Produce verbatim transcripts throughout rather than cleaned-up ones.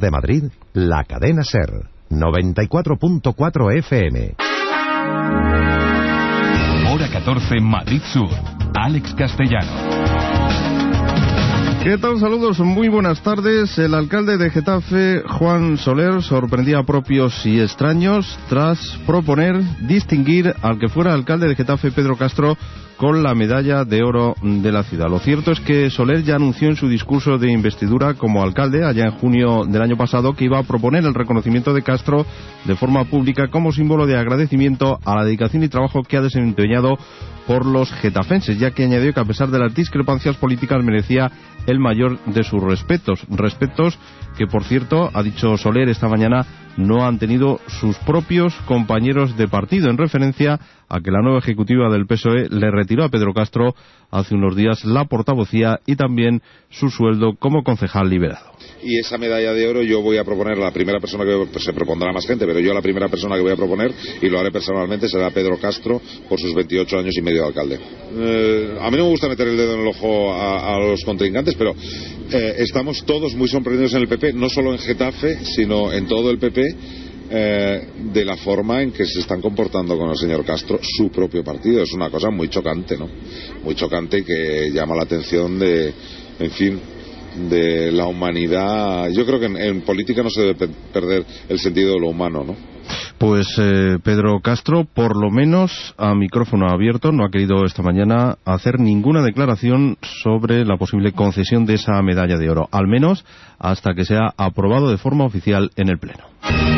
de Madrid, la cadena SER, noventa y cuatro punto cuatro F M. Hora catorce, Madrid Sur. Alex Castellano. ¿Qué tal? Saludos, muy buenas tardes. El alcalde de Getafe, Juan Soler, sorprendía a propios y extraños tras proponer distinguir al que fuera alcalde de Getafe, Pedro Castro, con la medalla de oro de la ciudad. Lo cierto es que Soler ya anunció en su discurso de investidura como alcalde, allá en junio del año pasado, que iba a proponer el reconocimiento de Castro de forma pública como símbolo de agradecimiento a la dedicación y trabajo que ha desempeñado por los getafenses, ya que añadió que a pesar de las discrepancias políticas merecía el mayor de sus respetos, respetos que, por cierto, ha dicho Soler esta mañana, no han tenido sus propios compañeros de partido, en referencia a que la nueva ejecutiva del P S O E le retiró a Pedro Castro hace unos días la portavocía y también su sueldo como concejal liberado. Y esa medalla de oro yo voy a proponer, la primera persona que pues, se propondrá más gente, pero yo la primera persona que voy a proponer, y lo haré personalmente, será Pedro Castro por sus veintiocho años y medio de alcalde. Eh, a mí no me gusta meter el dedo en el ojo a, a los contrincantes, pero eh, estamos todos muy sorprendidos en el P P, no solo en Getafe, sino en todo el P P, eh, de la forma en que se están comportando con el señor Castro su propio partido. Es una cosa muy chocante, ¿no? Muy chocante y que llama la atención de, en fin, de la humanidad. Yo creo que en, en política no se debe pe- perder el sentido de lo humano, ¿no? Pues eh, Pedro Castro, por lo menos a micrófono abierto, no ha querido esta mañana hacer ninguna declaración sobre la posible concesión de esa medalla de oro, al menos hasta que sea aprobado de forma oficial en el Pleno.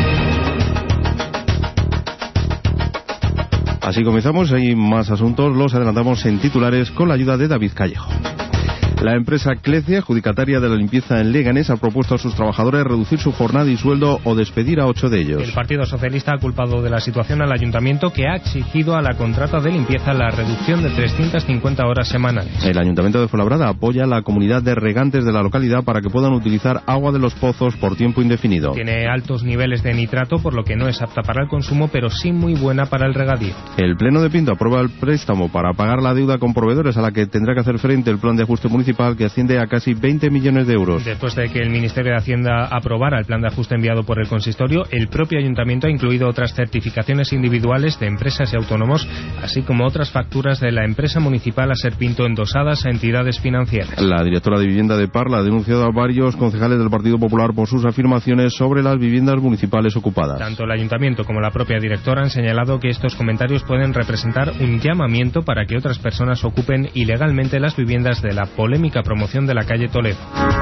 Así comenzamos, hay más asuntos, los adelantamos en titulares con la ayuda de David Callejo. La empresa Clecia, adjudicataria de la limpieza en Leganés, ha propuesto a sus trabajadores reducir su jornada y sueldo o despedir a ocho de ellos. El Partido Socialista ha culpado de la situación al Ayuntamiento, que ha exigido a la contrata de limpieza la reducción de trescientas cincuenta horas semanales. El Ayuntamiento de Fuenlabrada apoya a la comunidad de regantes de la localidad para que puedan utilizar agua de los pozos por tiempo indefinido. Tiene altos niveles de nitrato, por lo que no es apta para el consumo, pero sí muy buena para el regadío. El Pleno de Pinto aprueba el préstamo para pagar la deuda con proveedores a la que tendrá que hacer frente el plan de ajuste municipal, que asciende a casi veinte millones de euros. Después de que el Ministerio de Hacienda aprobara el plan de ajuste enviado por el consistorio, el propio Ayuntamiento ha incluido otras certificaciones individuales de empresas y autónomos, así como otras facturas de la empresa municipal Aserpinto endosadas a entidades financieras. La directora de Vivienda de Parla ha denunciado a varios concejales del Partido Popular por sus afirmaciones sobre las viviendas municipales ocupadas. Tanto el Ayuntamiento como la propia directora han señalado que estos comentarios pueden representar un llamamiento para que otras personas ocupen ilegalmente las viviendas de la polémica promoción de la calle Toledo.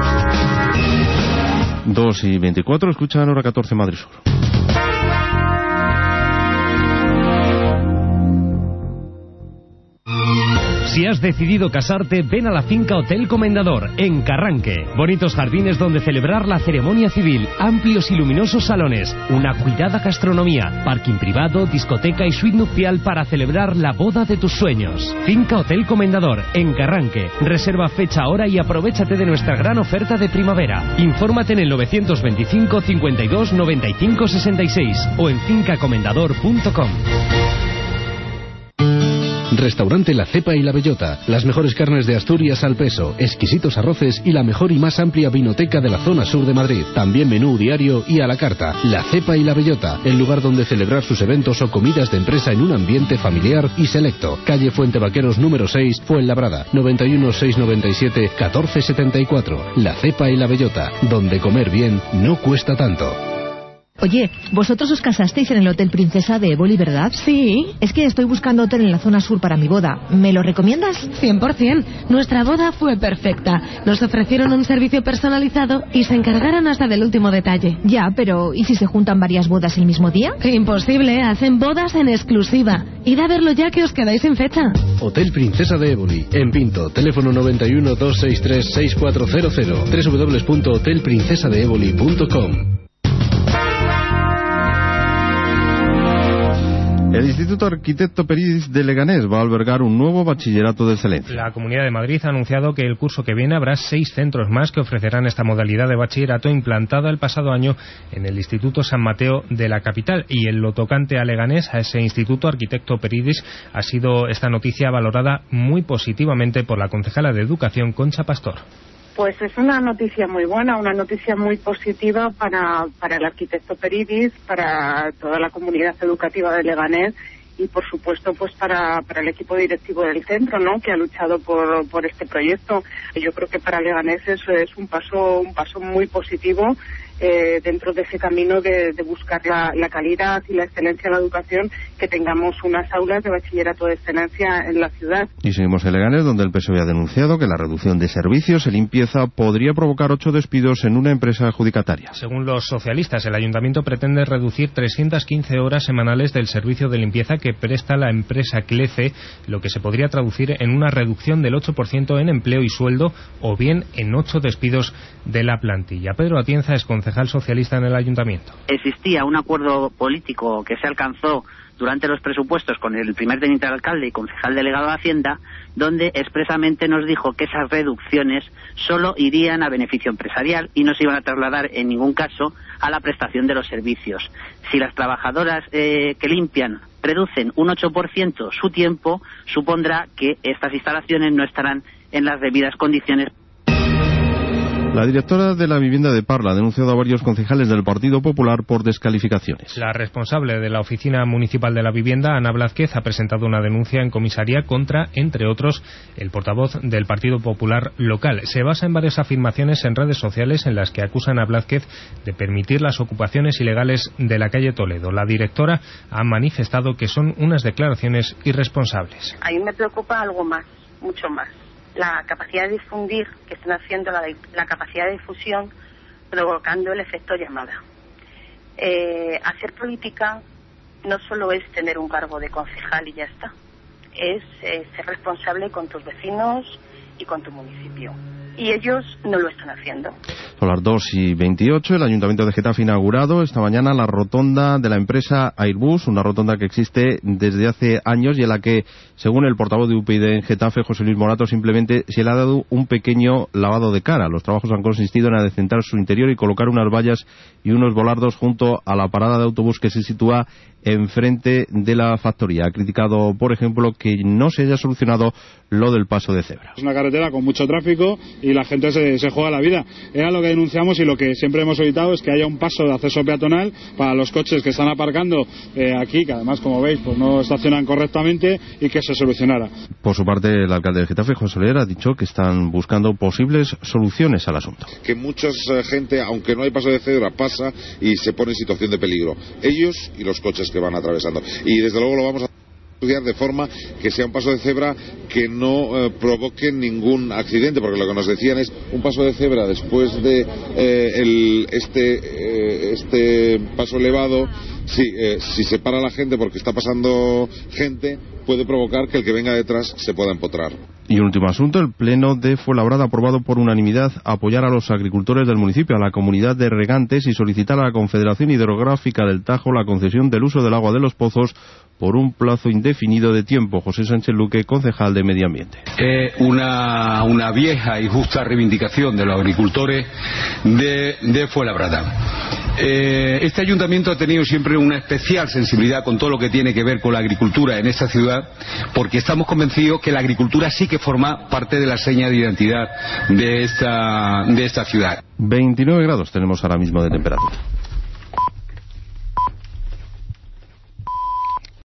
dos y veinticuatro, escuchan Hora catorce, Madrid Sur. Si has decidido casarte, ven a la finca Hotel Comendador, en Carranque. Bonitos jardines donde celebrar la ceremonia civil, amplios y luminosos salones, una cuidada gastronomía, parking privado, discoteca y suite nupcial para celebrar la boda de tus sueños. Finca Hotel Comendador, en Carranque. Reserva fecha, hora y aprovéchate de nuestra gran oferta de primavera. Infórmate en el novecientos veinticinco, cincuenta y dos, noventa y cinco, sesenta y seis o en finca comendador punto com. Restaurante La Cepa y la Bellota. Las mejores carnes de Asturias al peso, exquisitos arroces y la mejor y más amplia vinoteca de la zona sur de Madrid. También menú diario y a la carta. La Cepa y la Bellota, el lugar donde celebrar sus eventos o comidas de empresa en un ambiente familiar y selecto. Calle Fuente Vaqueros número seis, Fuenlabrada, noventa y uno, seiscientos noventa y siete, catorce setenta y cuatro. La Cepa y la Bellota, donde comer bien no cuesta tanto. Oye, vosotros os casasteis en el Hotel Princesa de Éboli, ¿verdad? Sí. Es que estoy buscando hotel en la zona sur para mi boda. ¿Me lo recomiendas? cien por ciento. Nuestra boda fue perfecta. Nos ofrecieron un servicio personalizado y se encargaron hasta del último detalle. Ya, pero ¿y si se juntan varias bodas el mismo día? Imposible, hacen bodas en exclusiva. Id a verlo ya que os quedáis sin fecha. Hotel Princesa de Éboli, en Pinto, teléfono noventa y uno, doscientos sesenta y tres, sesenta y cuatro cero cero, doble u doble u doble u punto hotel princesa de éboli punto com. El Instituto Arquitecto Peridis de Leganés va a albergar un nuevo bachillerato de excelencia. La Comunidad de Madrid ha anunciado que el curso que viene habrá seis centros más que ofrecerán esta modalidad de bachillerato, implantada el pasado año en el Instituto San Mateo de la capital. Y en lo tocante a Leganés, a ese Instituto Arquitecto Peridis, ha sido esta noticia valorada muy positivamente por la concejala de Educación, Concha Pastor. Pues es una noticia muy buena, una noticia muy positiva para, para el arquitecto Peridis, para toda la comunidad educativa de Leganés y, por supuesto, pues para, para el equipo directivo del centro, ¿no?, que ha luchado por, por este proyecto. Yo creo que para Leganés eso es un paso, un paso muy positivo eh, dentro de ese camino de, de buscar la, la calidad y la excelencia en la educación, que tengamos unas aulas de bachillerato de excelencia en la ciudad. Y seguimos en Leganés, donde el P S O E ha denunciado que la reducción de servicios y limpieza podría provocar ocho despidos en una empresa adjudicataria. Según los socialistas, el ayuntamiento pretende reducir trescientas quince horas semanales del servicio de limpieza que presta la empresa Clece, lo que se podría traducir en una reducción del ocho por ciento en empleo y sueldo, o bien en ocho despidos de la plantilla. Pedro Atienza es concejal socialista en el ayuntamiento. Existía un acuerdo político que se alcanzó durante los presupuestos con el primer teniente de alcalde y concejal delegado de Hacienda, donde expresamente nos dijo que esas reducciones solo irían a beneficio empresarial y no se iban a trasladar en ningún caso a la prestación de los servicios. Si las trabajadoras eh, que limpian reducen un ocho por ciento su tiempo, supondrá que estas instalaciones no estarán en las debidas condiciones. La directora de la vivienda de Parla ha denunciado a varios concejales del Partido Popular por descalificaciones. La responsable de la Oficina Municipal de la Vivienda, Ana Blázquez, ha presentado una denuncia en comisaría contra, entre otros, el portavoz del Partido Popular local. Se basa en varias afirmaciones en redes sociales en las que acusan a Blázquez de permitir las ocupaciones ilegales de la calle Toledo. La directora ha manifestado que son unas declaraciones irresponsables. A mí me preocupa algo más, mucho más. La capacidad de difundir que están haciendo, la, la capacidad de difusión provocando el efecto llamada. Eh, hacer política no solo es tener un cargo de concejal y ya está, es eh, ser responsable con tus vecinos y con tu municipio. Y ellos no lo están haciendo. Son las dos y veintiocho. El Ayuntamiento de Getafe ha inaugurado esta mañana la rotonda de la empresa Airbus, una rotonda que existe desde hace años y en la que, según el portavoz de U P yD en Getafe, José Luis Morato, simplemente se le ha dado un pequeño lavado de cara. Los trabajos han consistido en adecentar su interior y colocar unas vallas y unos volardos junto a la parada de autobús que se sitúa enfrente de la factoría. Ha criticado, por ejemplo, que no se haya solucionado lo del paso de cebra. Es una carretera con mucho tráfico y la gente se, se juega la vida. Era lo que denunciamos y lo que siempre hemos evitado es que haya un paso de acceso peatonal para los coches que están aparcando eh, aquí, que además, como veis, pues no estacionan correctamente, y que se solucionara. Por su parte, el alcalde de Getafe, José Soler, ha dicho que están buscando posibles soluciones al asunto. Que mucha gente, aunque no hay paso de cebra, pasa y se pone en situación de peligro. Ellos y los coches que van atravesando. Y desde luego lo vamos a estudiar de forma que sea un paso de cebra que no eh, provoque ningún accidente, porque lo que nos decían es un paso de cebra después de eh, el, este, eh, este paso elevado. Sí, eh, si se para la gente porque está pasando gente, puede provocar que el que venga detrás se pueda empotrar. Y un último asunto, el Pleno de Fuenlabrada ha aprobado por unanimidad apoyar a los agricultores del municipio, a la comunidad de regantes, y solicitar a la Confederación Hidrográfica del Tajo la concesión del uso del agua de los pozos por un plazo indefinido de tiempo. José Sánchez Luque, concejal de Medio Ambiente. Eh, una, una vieja y justa reivindicación de los agricultores de, de Fuenlabrada. Eh, este ayuntamiento ha tenido siempre una especial sensibilidad con todo lo que tiene que ver con la agricultura en esta ciudad, porque estamos convencidos que la agricultura sí que forma parte de la seña de identidad de esta, de esta ciudad. veintinueve grados tenemos ahora mismo de temperatura.